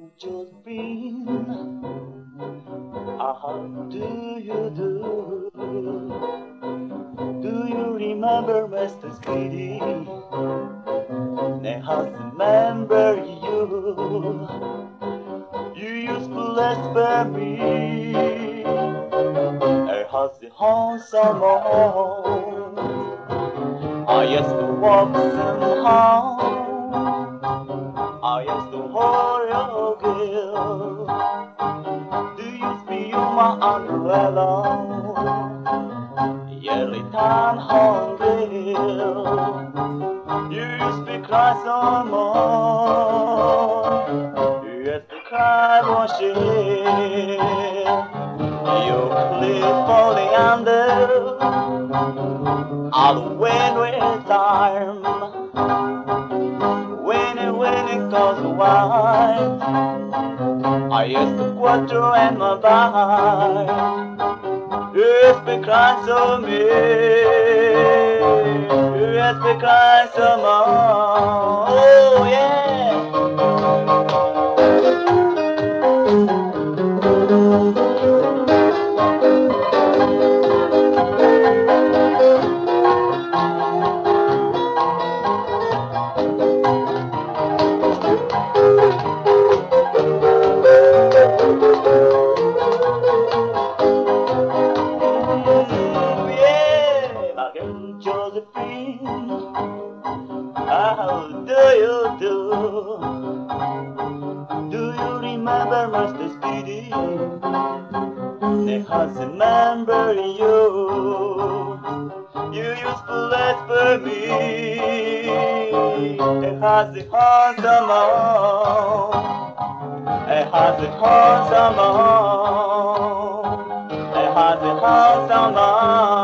Josephine, how do you do? Do you remember Mr. Speedy? I remember you. You used to spare me. I has the handsome on. I used to walk somehow. I used to hold your girl. Do you see my umbrella? Every time hungry. You used to cry some more. You used to cry for shame. You live falling under. I'll win with time. When it goes wide, I used to quarter and my bite. It's because of me. It's because of more. Oh yeah. Josephine, how do you do? Do you remember Mr. Speedy? They has remember you. You used to let for me. They has the handsome on. They has the handsome on. They has the handsome on.